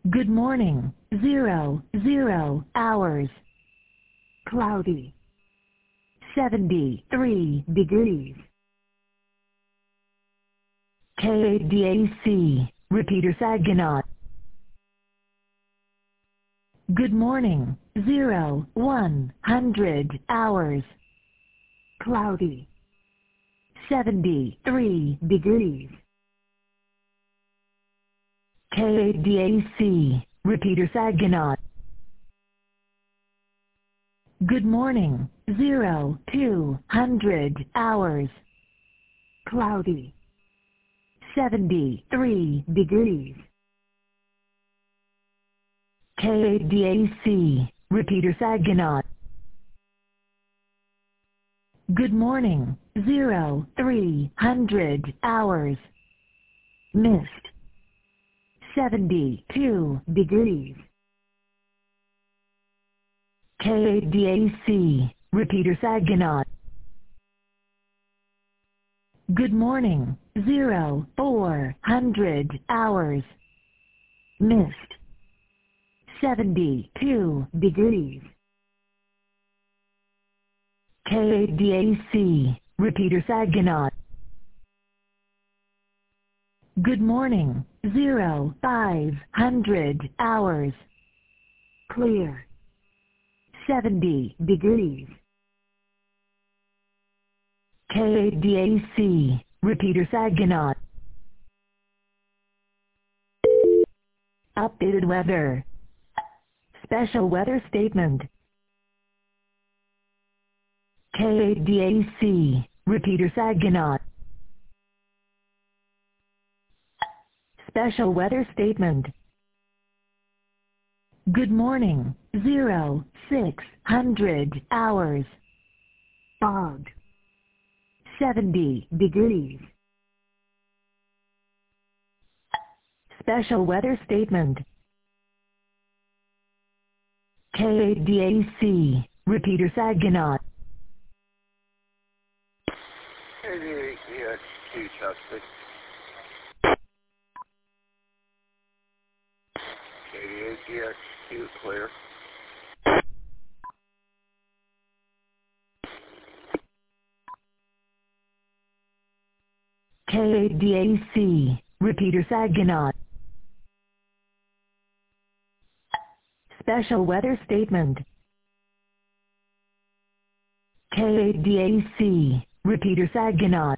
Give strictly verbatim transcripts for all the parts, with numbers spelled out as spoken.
Good morning, zero, zero, hours. Cloudy. seventy-three degrees. K A D A C, Repeater Saginaw. Good morning, zero, one hundred, hours. Cloudy. seventy-three degrees. K A D A C, Repeater Saginaw. Good morning, zero, two hundred, hours. Cloudy. seventy-three degrees. K A D A C, Repeater Saginaw. Good morning, zero, three hundred, hours. Mist. seventy-two degrees. K A D A C, Repeater Saginaw. Good morning, zero, four hundred, hours. Mist. seventy-two degrees. K A D A C, Repeater Saginaw. Good morning, zero, five hundred, hours. Clear. seventy degrees. K A D A C, Repeater Saginaw. Updated weather. Special weather statement. K A D A C, Repeater Saginaw. Special weather statement. Good morning, zero, six hundred, hours. Fog. seventy degrees. Special weather statement. K A D A C, Repeater Saginaw. K D A C X two traffic. K D A C X two clear. K A D A C, Repeater Saginaw. Special weather statement. K A D A C, Repeater Saginaw.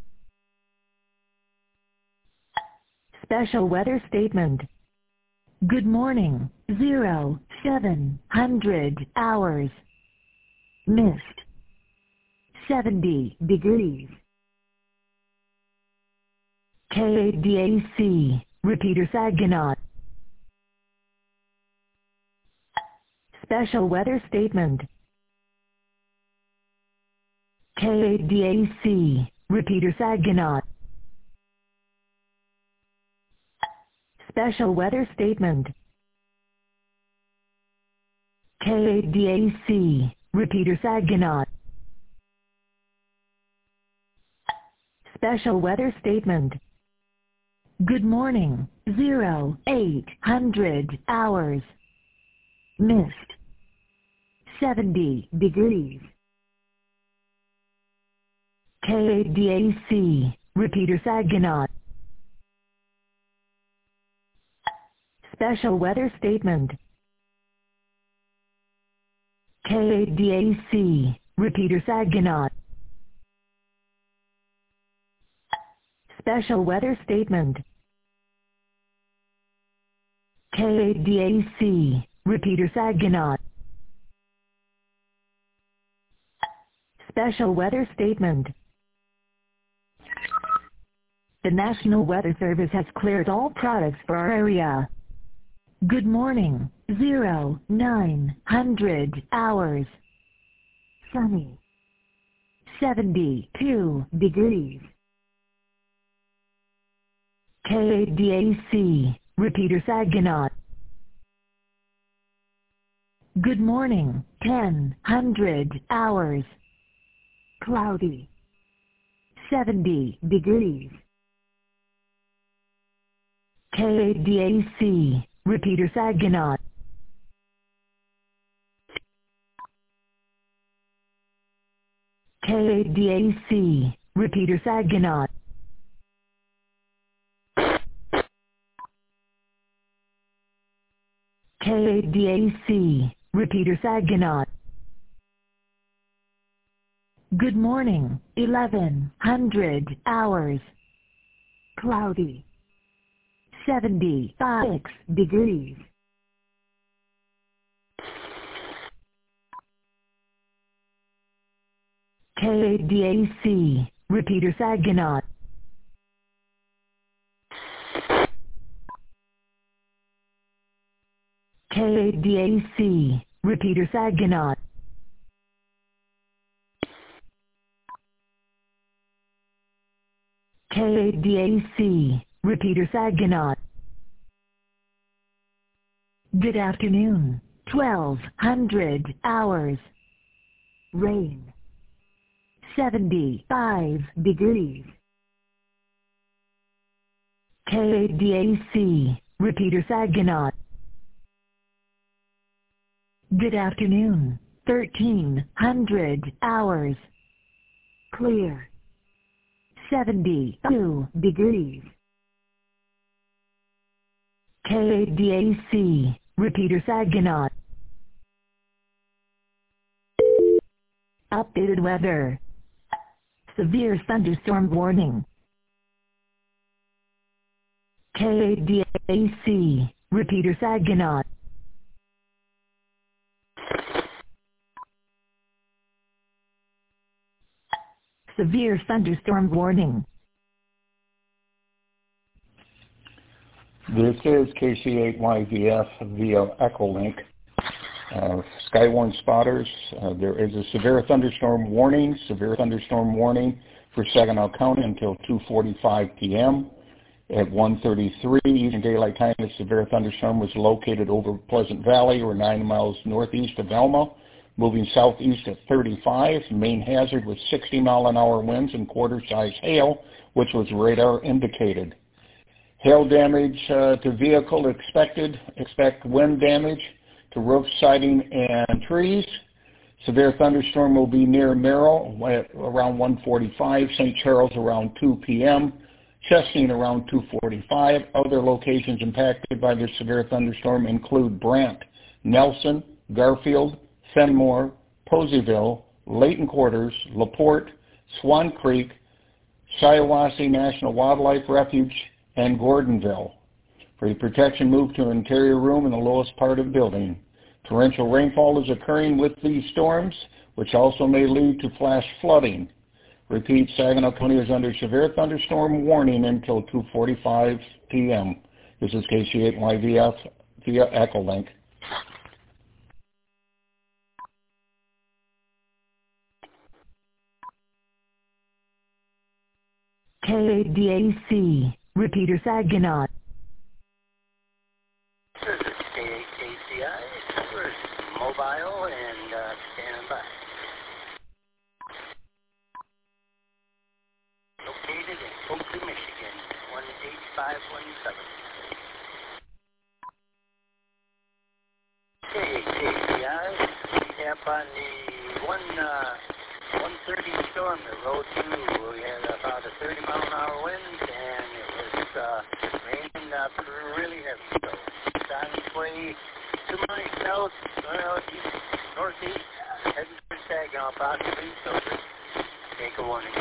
Special weather statement. Good morning, zero, seven hundred, hours. Mist. seventy degrees. K A D A C, Repeater Saginaw. Special weather statement. K A D A C, Repeater Saginaw. Special weather statement. K A D A C, Repeater Saginaw. Special weather statement. Good morning, zero, eight hundred, hours. Mist. seventy degrees. K A D A C, Repeater Saginaw. Special weather statement. K A D A C, Repeater Saginaw. Special weather statement. K A D A C, Repeater Saginaw. Special weather statement. The National Weather Service has cleared all products for our area. Good morning, zero, nine hundred, hours. Sunny. seventy-two degrees. K A D A C, Repeater Saginaw. Good morning, ten hundred, hours. Cloudy. seventy degrees. K A D A C, Repeater Saginaw. K A D A C, Repeater Saginaw. K A D A C, Repeater Saginaw. Good morning, eleven hundred hours. Cloudy. seventy-five degrees. K A D A C, Repeater Saginaw. K A D A C, Repeater Saginaw. K A D A C, Repeater Saginaw. Good afternoon, twelve hundred hours. Rain. seventy-five degrees. K A D A C, Repeater Saginaw. Good afternoon, thirteen hundred hours. Clear. seventy-two degrees. K A D A C, Repeater Saginaw. Updated weather. Severe thunderstorm warning. K A D A C, Repeater Saginaw. Severe thunderstorm warning. This is K C eight Y V F via Echolink. Uh, Skywarn spotters, uh, there is a severe thunderstorm warning, severe thunderstorm warning for Saginaw County until two forty-five p m At one thirty-three Eastern Daylight Time, the severe thunderstorm was located over Pleasant Valley, or nine miles northeast of Alma, moving southeast at thirty-five. Main hazard was sixty mile an hour winds and quarter-size hail, which was radar indicated. Hail damage uh, to vehicle expected. Expect wind damage to roof, siding, and trees. Severe thunderstorm will be near Merrill at around one forty-five, Saint Charles around two p m, Chesney around two forty-five. Other locations impacted by this severe thunderstorm include Brant, Nelson, Garfield, Fenmore, Poseyville, Layton Quarters, LaPorte, Swan Creek, Shiawassee National Wildlife Refuge, and Gordonville. For your protection, move to an interior room in the lowest part of the building. Torrential rainfall is occurring with these storms, which also may lead to flash flooding. Repeat, Saginaw County is under severe thunderstorm warning until two forty-five p m This is K C eight Y V F via Echolink. K A D A C, Repeater Saginaw. This is K A K C I, we're mobile and uh, standing by. Located in Oakley, Michigan, one eight five one seven. K A K C I, recap on the one, uh, one thirty storm that rolled through. We had about a thirty mile an hour wind, and it was uh, raining uh, really heavy. So it's on its way to my south, well, east, northeast, heading for Saginaw possibly, so just take a warning.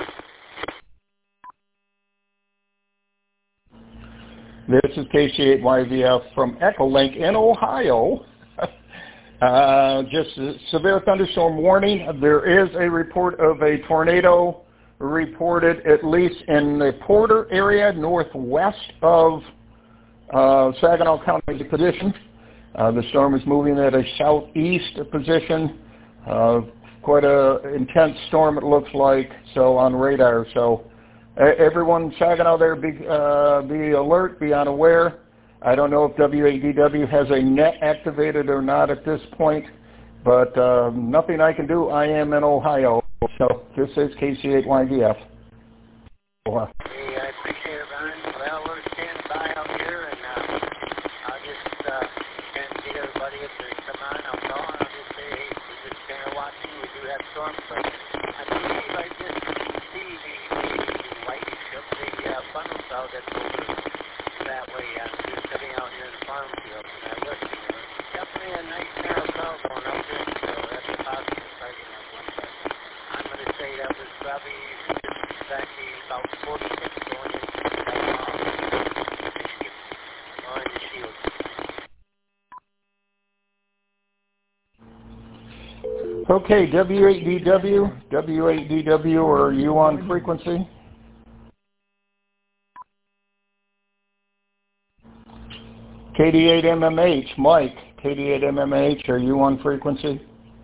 This is K C eight Y V F from Echolink in Ohio. uh, just a severe thunderstorm warning. There is a report of a tornado reported at least in the Porter area, northwest of uh, Saginaw County position. Uh, the storm is moving at a southeast position. Uh, quite a intense storm it looks like, so on radar. So uh, everyone, Saginaw there, be, uh, be alert, be unaware. I don't know if W A D W has a net activated or not at this point, but uh, nothing I can do. I am in Ohio, so this is K C eight Y V F. Hey, I appreciate it, Ron. Well, we're standing by out here, and uh, I'll just uh, anybody, if they come on, I'll call and I'll just say, hey, we're just kind of watching. We do have storms, but I believe I just see the, the whitish of the uh, funnels out that go that way. I'm just sitting out here in the farm field, and I look, you know, definitely a nice narrow cloud going up there, so that's a positive sighting of one. But I'm going to say that was probably exactly about forty-six going into that uh, orange shield. Okay, W eight D W, W eight D W, are you on frequency? K D eight M M H, Mike, K D eight M M H, are you on frequency?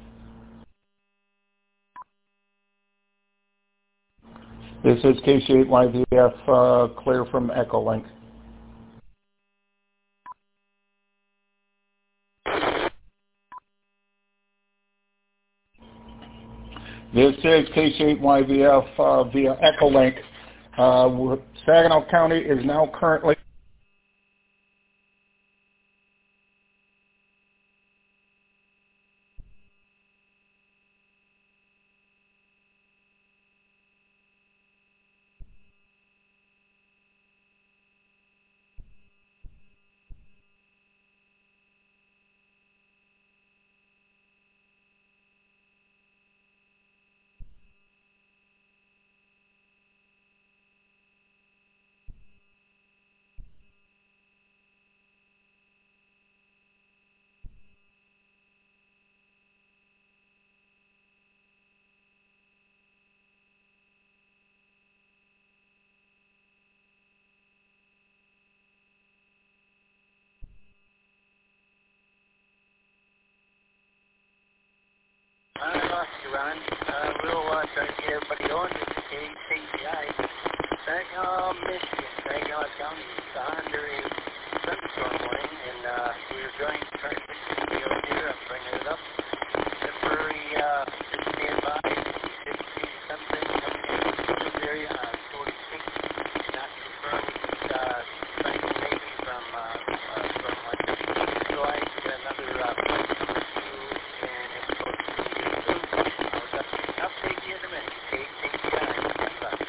This is K C eight Y V F, uh, clear from Echolink. This is K C eight Y V F uh, via Echolink. Uh, Saginaw County is now currently I lost you, Ron. Uh, we'll uh, try to get everybody on. This is K C I. Saginaw, Michigan. Saginaw County is under a thunderstorm warning, and uh, we're going to try to fix the field here. I'm bringing it up. Temporary, uh, just stand by. fifty something coming in this area on forty-six. Not confirmed. Uh, sighting maybe from, uh, uh, from like so I get another uh, flight number two, and it's supposed to be I'll update you in a minute. K C I. Bye.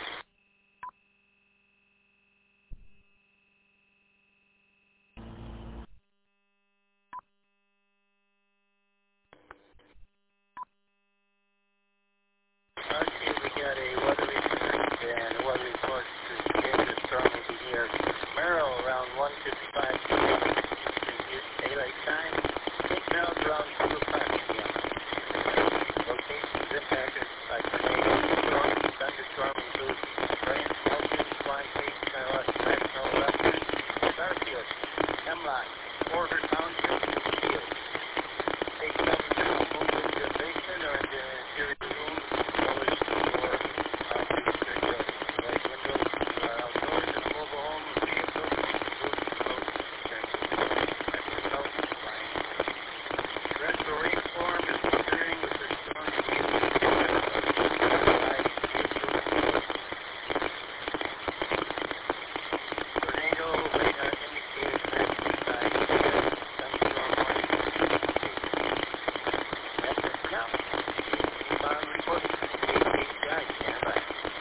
Okay, we got a weather report, and the weather report is dangerous storm will be near Merrill around one fifty-five p m daylight time. St. Charles around two o'clock p m Locations impacted by tornado storm. Thunderstorm includes Brant, Elgin, Swan Creek, Carlos, National, Western, Starfield, Hemlock, Porter Township, Field. Take temperature move into the basement or into an interior room. Lowest for uh, future buildings. Like windows to uh, outdoors in a mobile home, vehicles, roofs, roads, Retro rainform is occurring with the storm tornado radar indicators matched by thunderstorm warning. That's it for now. Final report. K C I, stand by.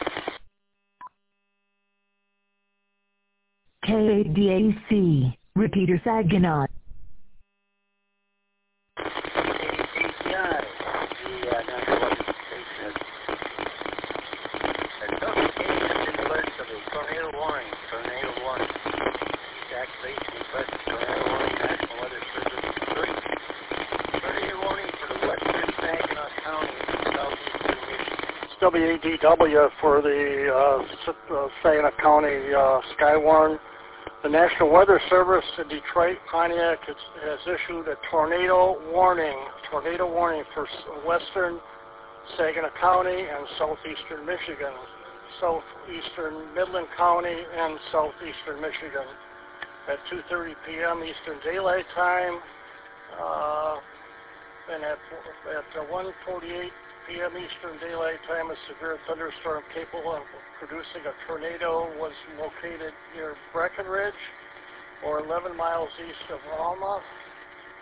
K eight D A C, repeater Saginaw. W A D W for the uh, uh, Saginaw County uh, Skywarn. The National Weather Service in Detroit, Pontiac has, has issued a tornado warning, tornado warning for western Saginaw County and southeastern Michigan, southeastern Midland County and southeastern Michigan at two thirty p m Eastern Daylight Time, uh, and at, at one forty-eight p m Eastern Daylight Time, a severe thunderstorm capable of producing a tornado was located near Breckenridge, or eleven miles east of Alma.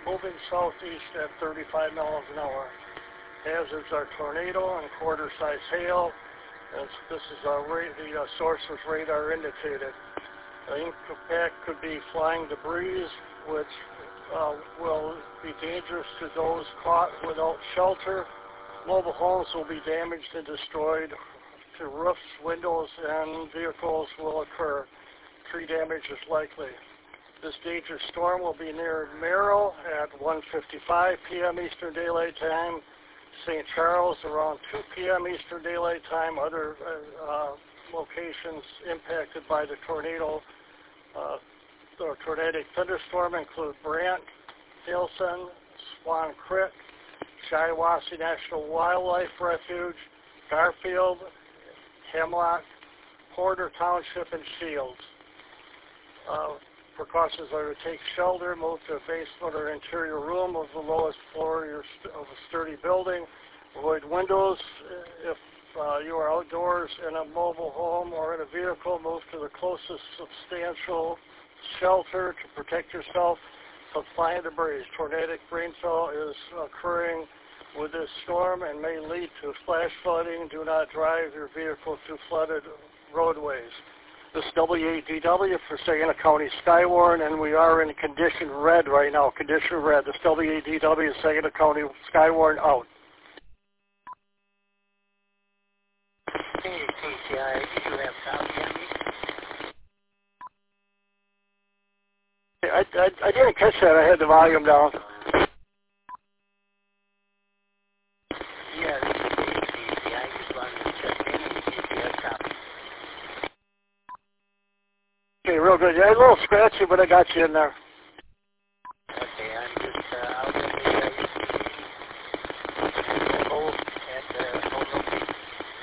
moving southeast at thirty-five miles an hour. Hazards are tornado and quarter-size hail. And this is uh, ra the uh, source was radar indicated. The impact could be flying debris, which uh, will be dangerous to those caught without shelter. Mobile homes will be damaged and destroyed. To roofs, windows, and vehicles will occur. Tree damage is likely. This dangerous storm will be near Merrill at one fifty-five p m Eastern Daylight Time. Saint Charles around two p m Eastern Daylight Time. Other uh, uh, locations impacted by the tornado uh, or tornadic thunderstorm include Brant, Hilson, Swan Creek, Shiawassee National Wildlife Refuge, Garfield, Hemlock, Porter Township, and Shields. Uh, precautions are to take shelter, move to a basement or interior room of the lowest floor of, your st of a sturdy building. Avoid windows. If uh, you are outdoors in a mobile home or in a vehicle, move to the closest substantial shelter to protect yourself from flying debris. Tornadic rainfall is occurring with this storm and may lead to flash flooding. Do not drive your vehicle through flooded roadways. This is W A D W for Saginaw County Skywarn, and we are in condition red right now, condition red. This is W A D W, Saginaw County Skywarn, out. Hey, K C I, do you have copy on me? I, I, I didn't catch that. I had the volume down. Yeah, this is K C I. I just wanted to check in and see if you have copy. Okay, real good. Yeah, a little scratchy, but I got you in there. Okay, I'm just uh, out in the uh, hole at the hole location.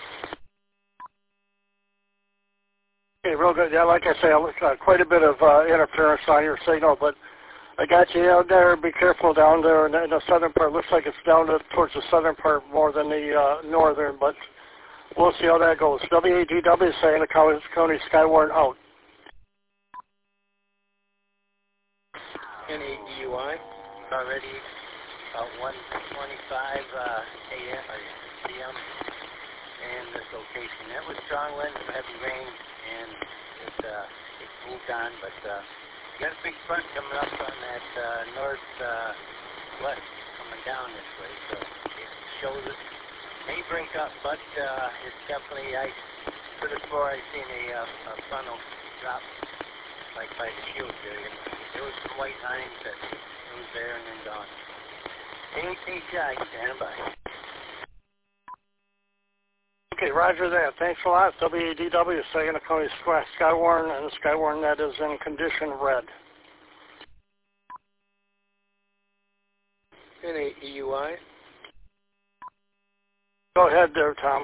Okay, real good. Yeah, like I say, uh, quite a bit of uh, interference on your signal, but I got you out there. Be careful down there in the, in the southern part. Looks like it's down to, towards the southern part more than the uh, northern, but we'll see how that goes. W A D W saying the County, County Skywarn, out. N A D U I, already about one twenty-five uh, A M or P M and this location. That was strong winds, heavy rain, and it, uh, it moved on, but uh, you got a big front coming up on that uh, north uh, west coming down this way, so it shows it may break up, but uh, it's definitely, I could have swore I seen a, uh, a funnel drop like by the shield area. There was some white lines that it was there and then gone. K C I, stand by. Okay, roger that. Thanks a lot. W A D W, Saginaw County Skywarn, and the Skywarn that is in condition red. N A D U I. Go ahead there, Tom.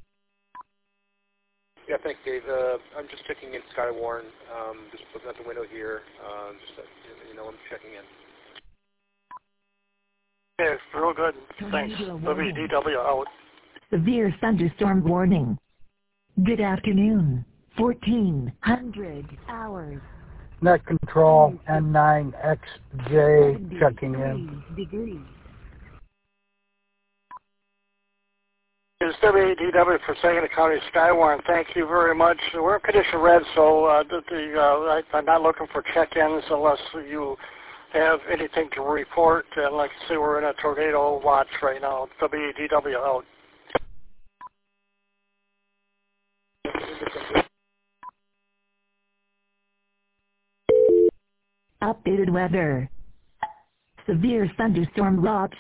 Yeah, thanks, Dave. Uh, I'm just checking in Skywarn. Um, just looking out the window here. Um, just uh, you know, I'm checking in. Okay, real good. Thanks. W A D W out. Severe thunderstorm warning. Good afternoon. fourteen hundred hours. Net control N nine X J checking in. Degrees. It's W A D W for Saginaw County Skywarn. Thank you very much. We're in condition red, so uh, the, the, uh, I, I'm not looking for check-ins unless you have anything to report. And like I say, we're in a tornado watch right now. W A D W out. Updated weather. Severe thunderstorm watch.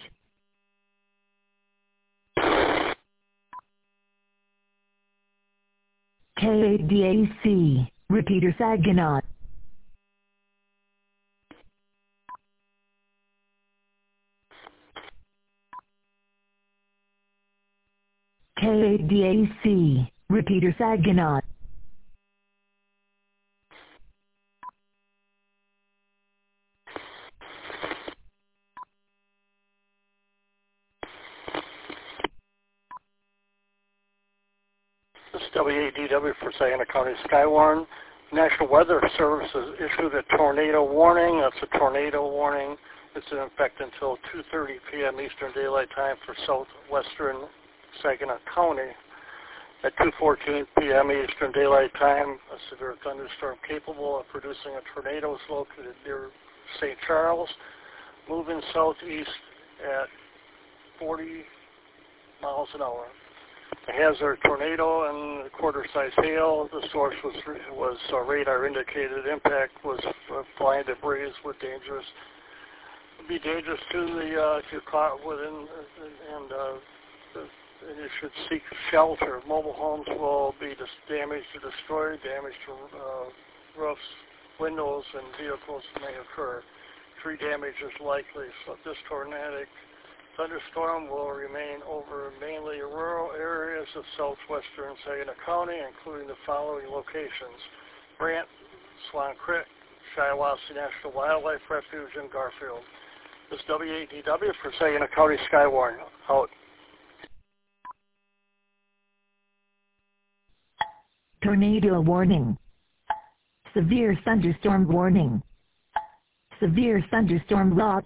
K A D A C, repeater Saginaw. K A D A C, repeater Saginaw. This is W A D W for Saginaw County Skywarn. National Weather Service has issued a tornado warning. That's a tornado warning It's in effect until two thirty p.m. Eastern Daylight Time for southwestern Saginaw County. At two fourteen p.m. Eastern Daylight Time, a severe thunderstorm capable of producing a tornado is located near Saint Charles, moving southeast at forty miles an hour. A hazard tornado and quarter-size hail. The source was was uh, radar indicated. Impact was uh, flying debris with dangerous. Would be dangerous to the uh, if you're caught within uh, and. Uh, the, And you should seek shelter. Mobile homes will be dis- damaged or destroyed. Damage to uh, roofs, windows, and vehicles may occur. Tree damage is likely. So this tornadic thunderstorm will remain over mainly rural areas of southwestern Saginaw County, including the following locations: Brant, Swan Creek, Shiawassee National Wildlife Refuge, and Garfield. This is W A D W for Saginaw County Skywarn. Out. Tornado warning. Severe thunderstorm warning. Severe thunderstorm watch.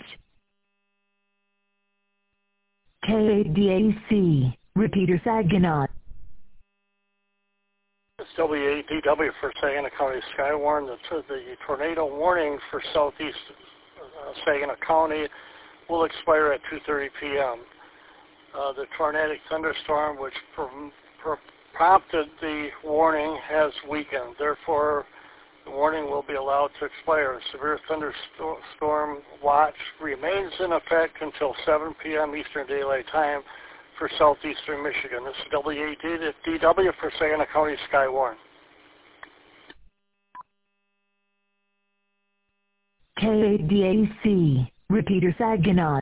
K A D A C, repeater Saginaw. It's W A D W for Saginaw County Skywarn. The, the tornado warning for southeast uh, Saginaw County will expire at two thirty p.m. Uh, the tornadic thunderstorm, which prom- prom- prompted the warning, has weakened. Therefore, the warning will be allowed to expire. Severe thunderstorm watch remains in effect until seven p.m. Eastern Daylight Time for southeastern Michigan. This is W A D W for Saginaw County Skywarn. K A D A C, repeater Saginaw.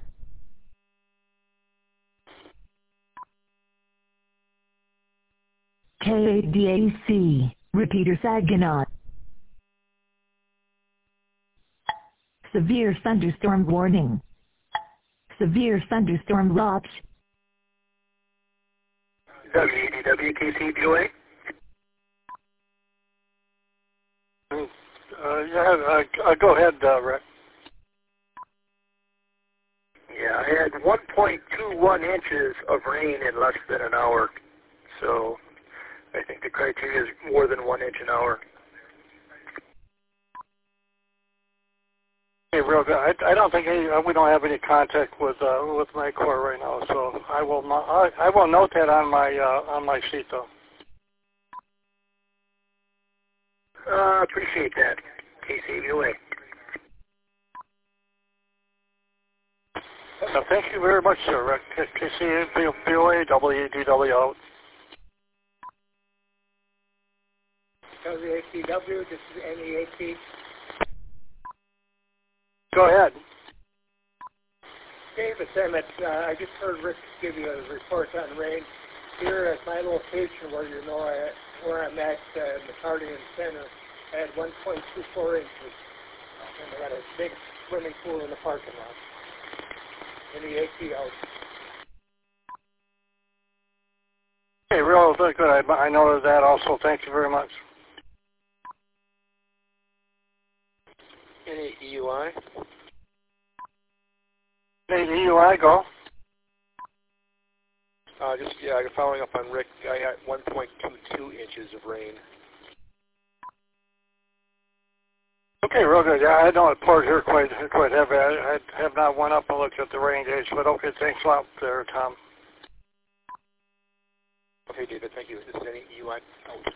K A D A C, repeater Saginaw. Severe thunderstorm warning. Severe thunderstorm watch. W A D W K C B O A? Uh, yeah, uh, uh, go ahead, uh, Rick. Yeah, I had one point two one inches of rain in less than an hour, so I think the criteria is more than one inch an hour. Hey, real good. I, I don't think any, we don't have any contact with uh, with my Corps right now, so I will not, I, I will note that on my uh, on my sheet though. Uh, appreciate that. K C B O A. Uh, thank you very much, sir. Rick. K C B O A, W A D W out. W A C W, this is N E A T. Go ahead. David Emmett, uh, I just heard Rick give you a report on rain. Here at my location where you know I, where I'm at, uh, McCarty Center, I had one point two four inches. And I got a big swimming pool in the parking lot. N E A T out. Hey, real good. I, I noted that also. Thank you very much. Any E U I? Hey, E U I, go. Uh, just, yeah, following up on Rick, I got one point two two inches of rain. Okay, real good. Yeah, I know it poured here quite quite heavy. I, I have not went up and looked at the rain gauge, but okay, thanks a lot there, Tom. Okay, David, thank you. This is any E U I out.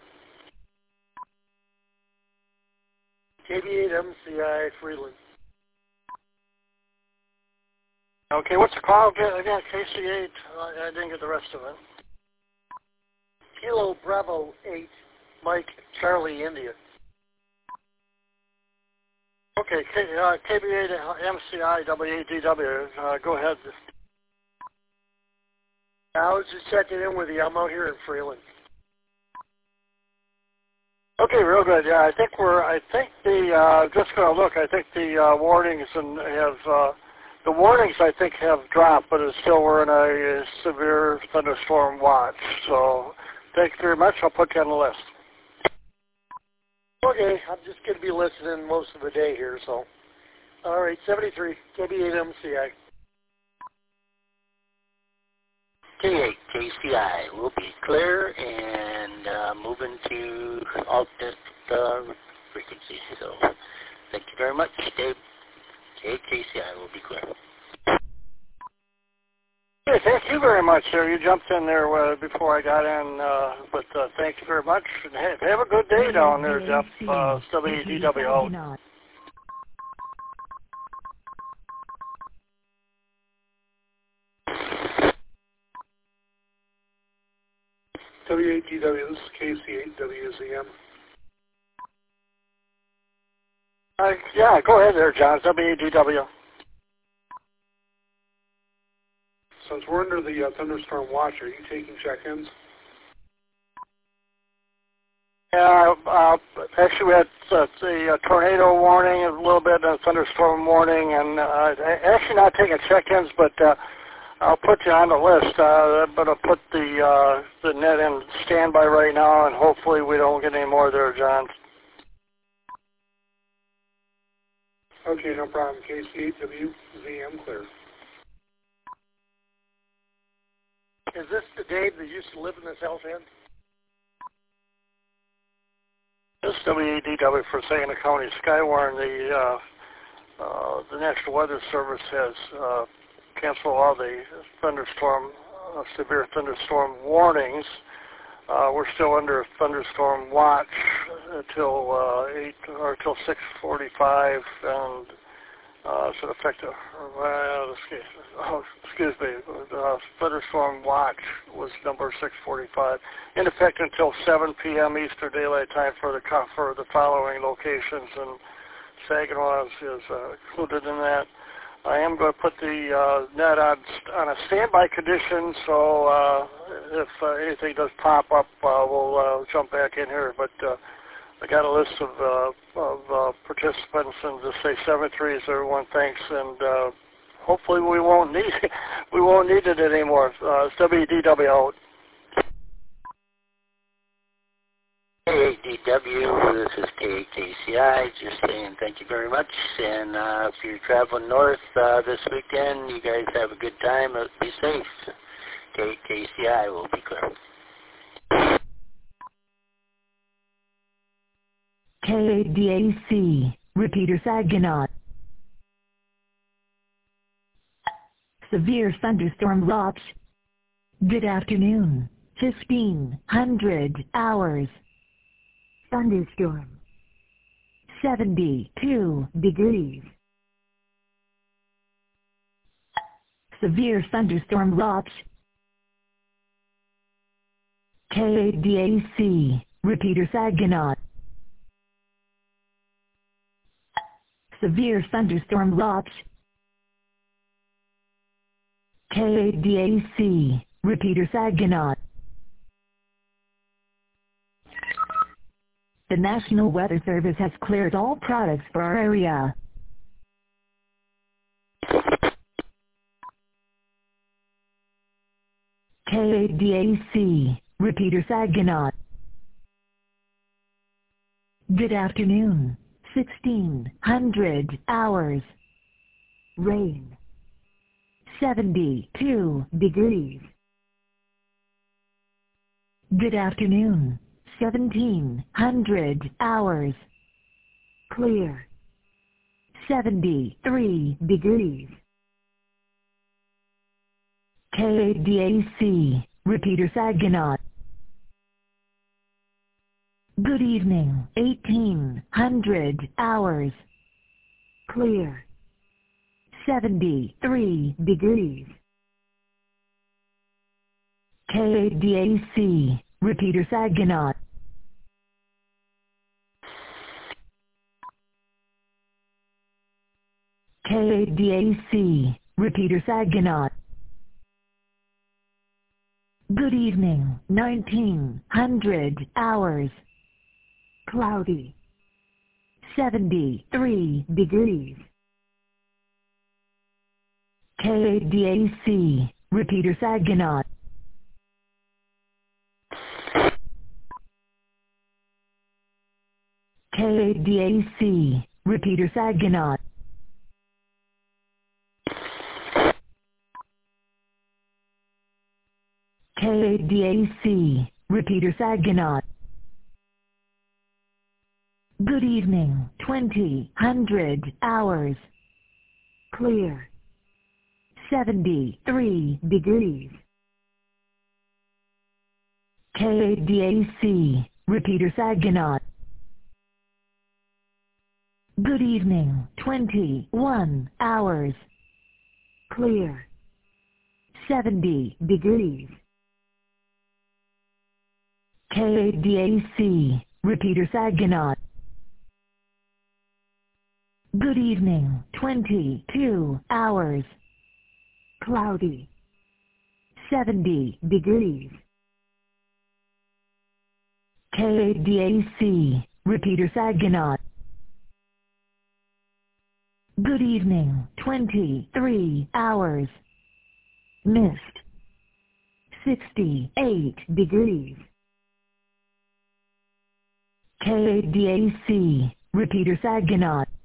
K B eight M C I Freeland. Okay, what's the call again? Again, K C eight. Uh, I didn't get the rest of it. Kilo Bravo eight, Mike Charlie India. Okay, K, uh, K B eight M C I W A D W. Uh, go ahead. I was just checking in with you. I'm out here in Freeland. Okay, real good. Yeah, I think we're. I think the uh, just going to look. I think the uh, warnings and have uh, the warnings. I think have dropped, but it's still we're in a, a severe thunderstorm watch. So, thank you very much. I'll put you on the list. Okay, I'm just going to be listening most of the day here, so All right, seventy-three, K B eight M C I. K eight K C I will be clear and uh, moving to alternate uh, frequency. So thank you very much, Dave. K eight K C I will be clear. Hey, thank you very much, sir. You jumped in there uh, before I got in, uh, but uh, thank you very much. And have, have a good day down there, Jeff. Uh, W D W O. W eight D W, this is K C eight W Z M. Uh, yeah, go ahead there, John. W D W. Since we're under the uh, thunderstorm watch, are you taking check-ins? Yeah, uh, actually we had uh, the uh, tornado warning, a little bit of thunderstorm warning, and uh, actually not taking check-ins, but uh, I'll put you on the list. Uh, but I'll put the uh, the net in standby right now, and hopefully we don't get any more there, John. Okay, no problem. K C eight W Z M clear. Is this the Dave that used to live in this house in? This is W A D W for Saginaw County Skywarn. The uh, uh, the National Weather Service has uh, canceled all the thunderstorm, uh, severe thunderstorm warnings. Uh, we're still under thunderstorm watch until uh, eight or till six forty-five, and uh, so effective. Uh, excuse, oh, excuse me. Uh, thunderstorm watch was number six forty-five, in effect until seven p m Eastern Daylight Time for the for the following locations, and Saginaw is, is uh, included in that. I am going to put the uh, net on, on a standby condition, so uh, if uh, anything does pop up, uh, we'll uh, jump back in here. But uh, I got a list of, uh, of uh, participants, and just say seven threes, everyone. Thanks, and uh, hopefully we won't need we won't need it anymore. Uh, it's W D W out. K eight D W, this is K eight K C I, just saying thank you very much, and uh, if you're traveling north uh, this weekend, you guys have a good time, uh, be safe. K eight K C I will be clear. K eight D A C, repeater Saginaw. Severe thunderstorm watch. Good afternoon, fifteen hundred hours. Thunderstorm. seventy-two degrees. Severe thunderstorm watch. K eight D A C, repeater Saginaw. Severe thunderstorm watch. K eight D A C, repeater Saginaw. The National Weather Service has cleared all products for our area. K eight D A C, repeater Saginaw. Good afternoon, sixteen hundred hours. Rain. seventy-two degrees. Good afternoon, seventeen hundred hours. Clear. seventy-three degrees. K eight D A C, repeater Saginaw. Good evening, eighteen hundred hours. Clear. seventy-three degrees. K eight D A C, repeater Saginaw. K eight D A C, repeater Saginaw. Good evening, nineteen hundred hours. Cloudy. seventy-three degrees. K eight D A C, repeater Saginaw. K eight D A C, repeater Saginaw. K A D A C, repeater Saginaw. Good evening, twenty, hundred, hours. Clear. seventy-three degrees. K A D A C, repeater Saginaw. Good evening, twenty-one, hours. Clear. seventy degrees. K A D A C, repeater Saginaw. Good evening, twenty-two, hours. Cloudy. seventy degrees. K A D A C, repeater Saginaw. Good evening, twenty-three, hours. Mist. sixty-eight degrees. K A D A C, repeater Saginaw.